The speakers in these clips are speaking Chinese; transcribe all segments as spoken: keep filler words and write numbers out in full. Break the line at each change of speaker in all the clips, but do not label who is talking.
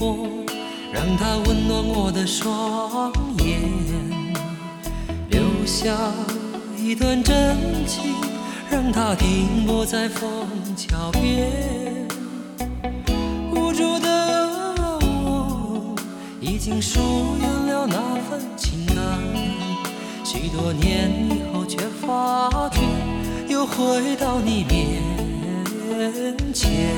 火，让它温暖我的双眼，留下一段真情，让它停泊在枫桥边。无助的我已经疏远了那份情感，许多年以后却发觉又回到你面前。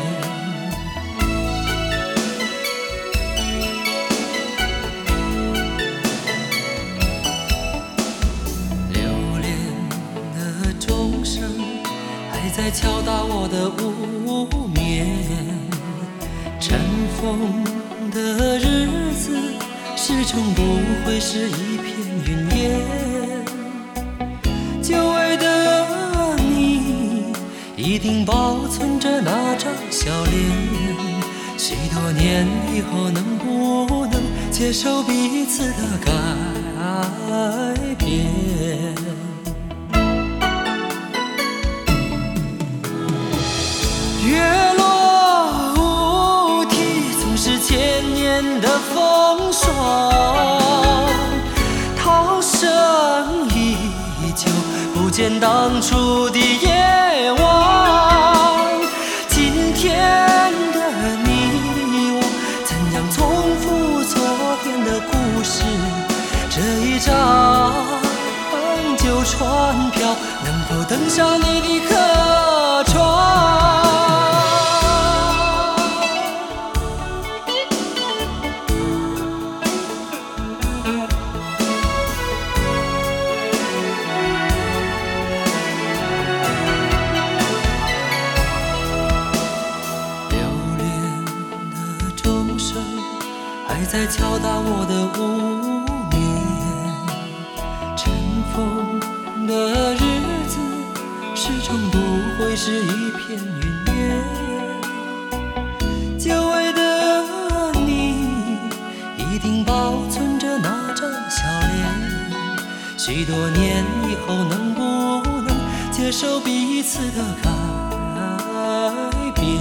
在敲打我的无眠，尘封的日子始终不会是一片云烟。久违的你一定保存着那张笑脸，许多年以后能不能接受彼此的改变？月落乌啼，总是千年的风霜，涛声依旧，不见当初的夜晚。今天的你我，怎样重复昨天的故事？这一张旧船票，能否登上你的客船？还在敲打我的无眠，尘封的日子始终不会是一片云烟。久违的你一定保存着那张笑脸，许多年以后能不能接受彼此的改变？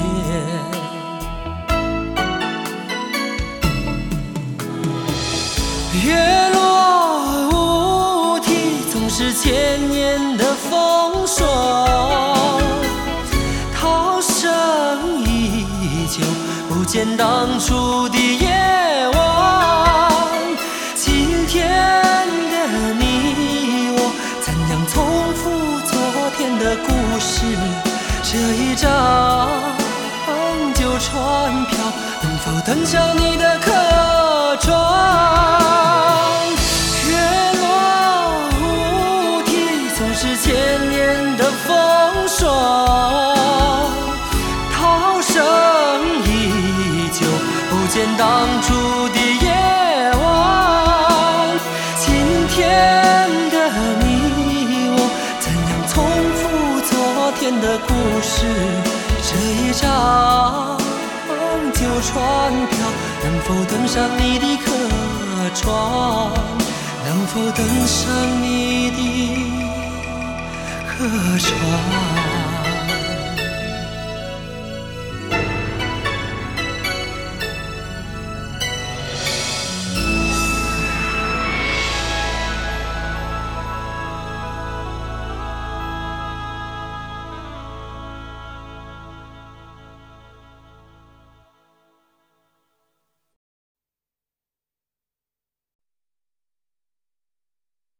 月落乌啼，总是千年的风霜，涛声依旧，不见当初的夜晚。今天的你我，怎样重复昨天的故事？这一张旧船票，能否登上你的客船？千年的风霜，涛声依旧，不见当初的夜晚。今天的你我，怎样重复昨天的故事？这一张旧船票，能否登上你的客船？能否登上你的客船？